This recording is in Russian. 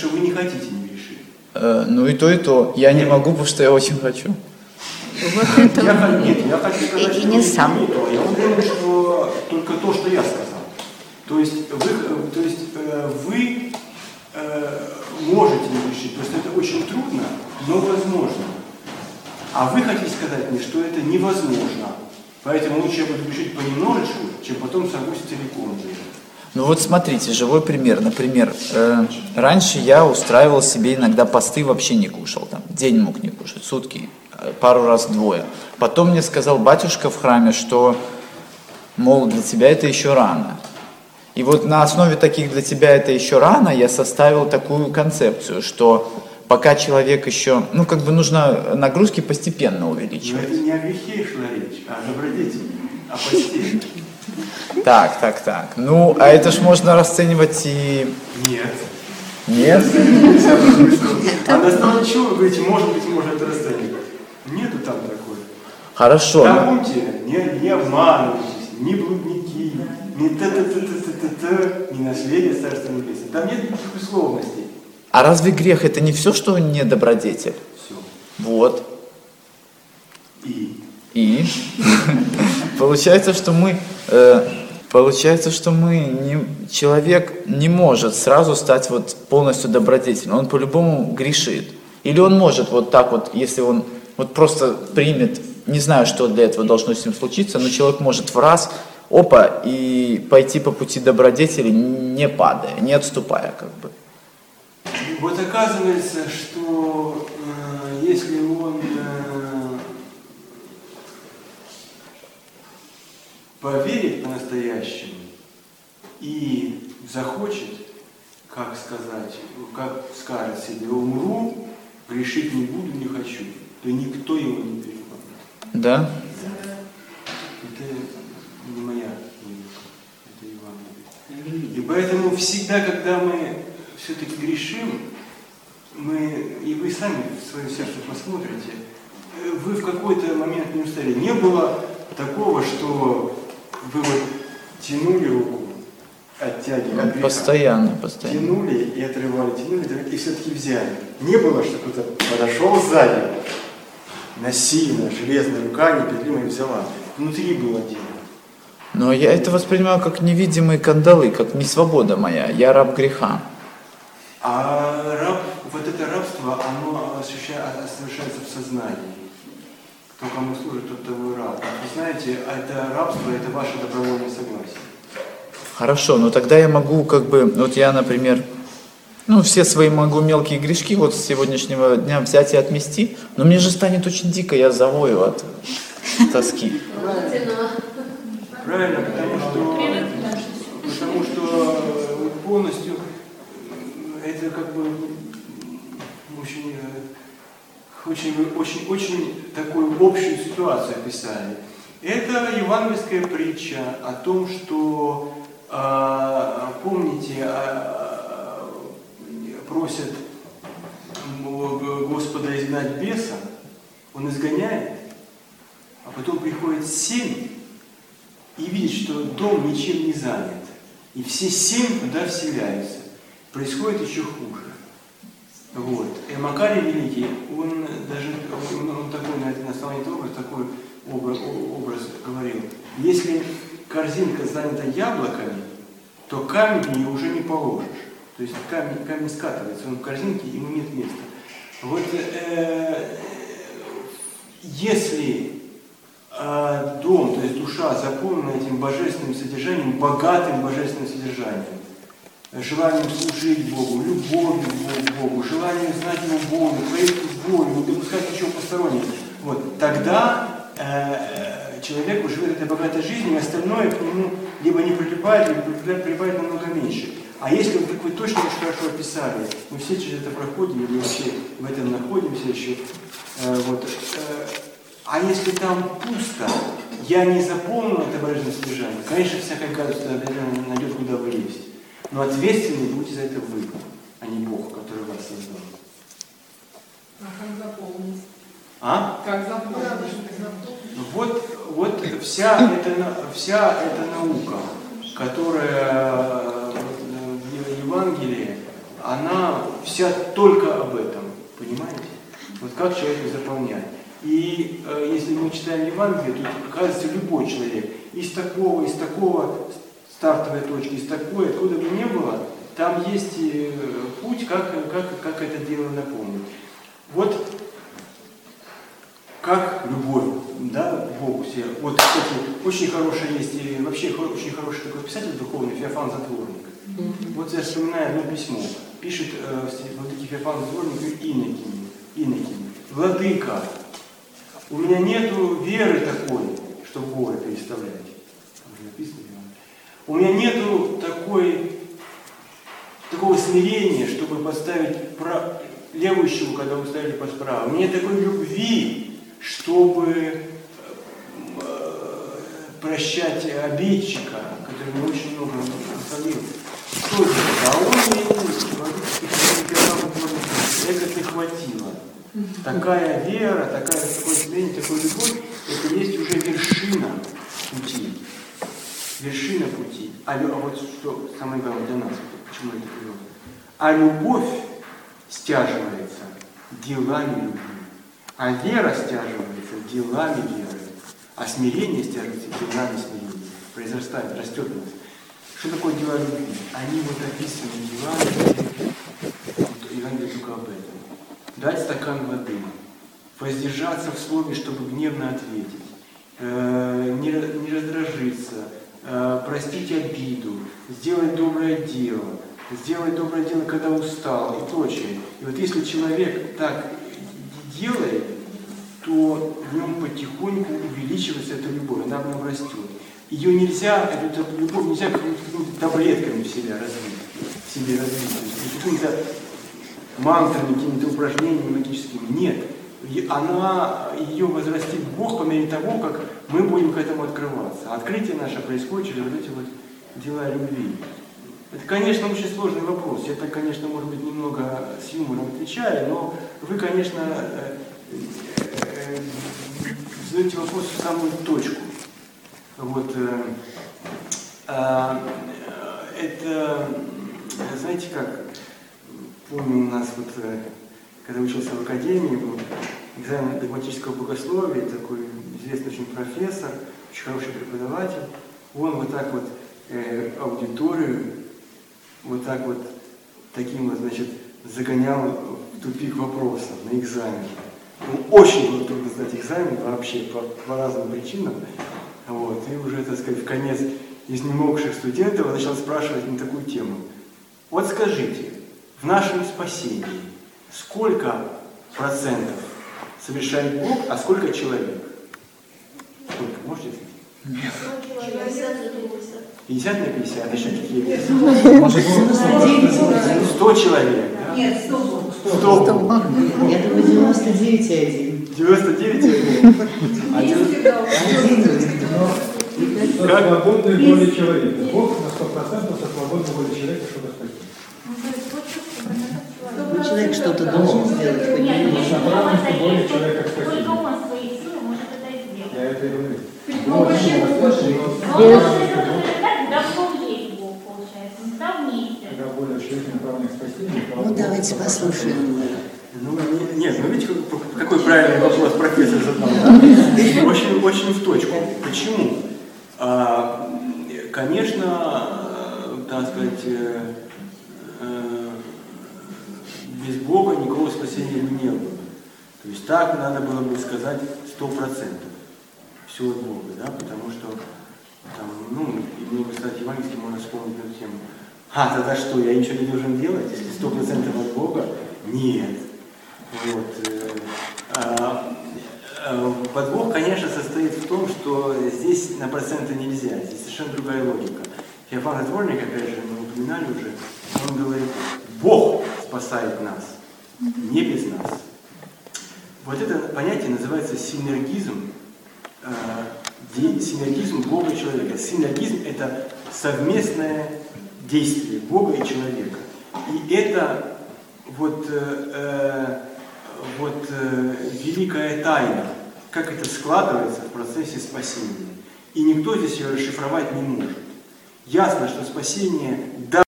что вы не хотите не грешить. Ну и то. Я не могу, потому что я очень хочу. Вот это Я хочу сказать, и что не сам. не то. Я уверен, что только то, что я сказал. То есть вы можете не грешить. Просто это очень трудно, но возможно. А вы хотите сказать мне, что это невозможно. Поэтому лучше я буду грешить понемножечку, чем потом сорвусь целиком. Ну вот смотрите, живой пример. Например, раньше я устраивал себе иногда посты, вообще не кушал. Там, день мог не кушать, сутки, пару раз двое. Потом мне сказал батюшка в храме, что, мол, для тебя это еще рано. И вот на основе таких «для тебя это еще рано» я составил такую концепцию, что пока человек еще, нужно нагрузки постепенно увеличивать. Но это не о грехе шла речь, а о добродетели, о посте. Так. Ну, а это ж можно расценивать и... Нет. Нет? А на основании чего вы говорите, может быть, можно это расценивать? Нету там такой. Хорошо. Там, помните, не обманывайтесь, не блудники, не не наследие Царства Небесного. Там нет никаких условностей. А разве грех это не все, что не добродетель? Все. Вот. И? Получается, что человек не может сразу стать вот полностью добродетельным. Он по-любому грешит. Или он может вот так вот, если он вот просто примет, не знаю, что для этого должно с ним случиться, но человек может в раз, и пойти по пути добродетели, не падая, не отступая как бы. Вот оказывается, что если он поверит по-настоящему и захочет, как скажет себе, умру, грешить не буду, не хочу, то никто его не переходит. Да? Это не моя книга, это Евангелие. И поэтому всегда, когда мы все-таки грешим, и вы сами в свое сердце посмотрите, вы в какой-то момент не устали. Не было такого, что вы вот тянули руку, оттягивали от греха. Постоянно. Тянули и отрывали, и все-таки взяли. Не было, что кто-то подошел сзади, насильно, железная рука непреклонно взяла. Внутри было дело. Но я это воспринимаю как невидимые кандалы, как не свобода моя, я раб греха. А вот это рабство, оно совершается в сознании. Кто кому служит, тот того и раб. Вы знаете, это рабство, это ваше добровольное согласие. Хорошо, но тогда я могу вот я, например, все свои могу мелкие грешки вот с сегодняшнего дня взять и отмести, но мне же станет очень дико, я завою от тоски. Правильно, потому что полностью это очень такую общую ситуацию описали. Это евангельская притча о том, что, помните, просят Господа изгнать беса, он изгоняет, а потом приходит 7 и видит, что дом ничем не занят. И все 7 туда вселяются. Происходит еще хуже. Вот. И Макарий Великий, он такой, на основании этого такой образ говорил. Если корзинка занята яблоками, то камень в нее уже не положишь. То есть камень скатывается, он в корзинке, ему нет места. Вот если дом, то есть душа заполнена этим божественным содержанием, богатым божественным содержанием, желанием служить Богу, любовью к Богу, желанием знать Его волю, творить волю, не допускать ничего постороннего, вот, тогда человек живет этой богатой жизнью, и остальное к нему либо не прилипает, либо прилипает намного меньше. А если, как вы точно очень хорошо описали, мы все через это проходим, мы вообще в этом находимся еще, а если там пусто, я не заполнил это божественное содержание, конечно, всякая гадость найдет, куда вылезть. Но ответственны будете за это вы, а не Бог, который вас создал. А как заполнить? Как заполнить? Вот вся эта наука, которая в Евангелии, она вся только об этом, понимаете? Вот как человек ее заполняет. И если мы читаем Евангелие, то оказывается любой человек из такого стартовой точки, из такой, откуда бы ни было, там есть путь, как это дело наполнить. Вот как любовь, да, к Богу все. Вот, кстати, очень хороший есть, и вообще очень хороший такой писатель духовный, Феофан Затворник. Вот я вспоминаю одно письмо. Пишет вот такие Феофан Затворник Иннокентий. Владыка, у меня нету веры такой, чтобы горы переставлять. Уже написано. У меня нету такого смирения, чтобы поставить левую щеку, когда вы ставили под правую. У меня нет такой любви, чтобы прощать обидчика, который мне очень много насолил. Что это? А он мне не хватило. Такая вера, такое смирение, такая любовь, это есть уже вершина пути. Вершина пути. А вот что самое главное для нас, почему это приводит? А любовь стяживается делами любви. А вера стяживается делами веры. А смирение стяживается делами смирения. Произрастает, растет у нас. Что такое дела любви? Они вот описаны делами. Вот Евангелие только об этом. Дать стакан воды. Воздержаться в слове, чтобы гневно ответить. Не раздражиться. Простить обиду. Сделать доброе дело. Сделать доброе дело, когда устал и прочее. И вот если человек так делает, то в нем потихоньку увеличивается эта любовь, она в нем растет. Ее нельзя, эту любовь нельзя какими-то таблетками в себе развить. Какими-то мантрами, какими-то упражнениями магическими. Нет. Ее возрастит Бог по мере того, как мы будем к этому открываться. Открытие наше происходит через вот эти вот дела любви. Это, конечно, очень сложный вопрос. Я так, конечно, может быть, немного с юмором отвечаю, но вы, конечно, задаете вопрос в самую точку. Вот, это, знаете как, помню у нас, вот, когда учился в академии, был экзамен догматического богословия, такой известный очень профессор, очень хороший преподаватель, он вот так вот аудиторию, вот так вот, таким вот, значит, загонял в тупик вопросов на экзамене. Ну, очень было трудно сдать экзамен вообще по разным причинам. Вот, и уже, так сказать, в конец изнемогших студентов он начал спрашивать на такую тему. Вот скажите, в нашем спасении сколько процентов совершает Бог, а сколько человек? Сколько? Можете ответить? 50 на 50, еще какие? Может, 100 человек, да? Нет, 100. 100. Я думаю, 99,1. 99,1. Как свободной воли человека. Бог на 100% со свободной волей человека, чтобы спасти. Ну, человек что-то должен сделать. С направленностью воли человека к спасению. Только он своей силой может это сделать. Я это и говорю. Но он есть Бог, получается. Он всегда вместе. Когда воля человека направлена к спасению, то Ну, давайте послушаем. Ну, нет, ну видите, какой правильный вопрос профессор задал. Да? Очень в точку. Почему? Конечно, так сказать, без Бога никакого спасения бы не было. То есть так надо было бы сказать 100%. Все от Бога, да, потому что там, ну, мне, кстати, евангельски можно вспомнить эту тему. Тогда что, я ничего не должен делать, если 100% от Бога? Нет. Вот. Подвох, конечно, состоит в том, что здесь на проценты нельзя, здесь совершенно другая логика. Феофан Затворник, опять же, мы упоминали уже, он говорит, Бог спасает нас, не без нас. Вот это понятие называется синергизм, синергизм Бога и человека. Синергизм – это совместное действие Бога и человека. И это великая тайна, как это складывается в процессе спасения. И никто здесь ее расшифровать не может. Ясно, что спасение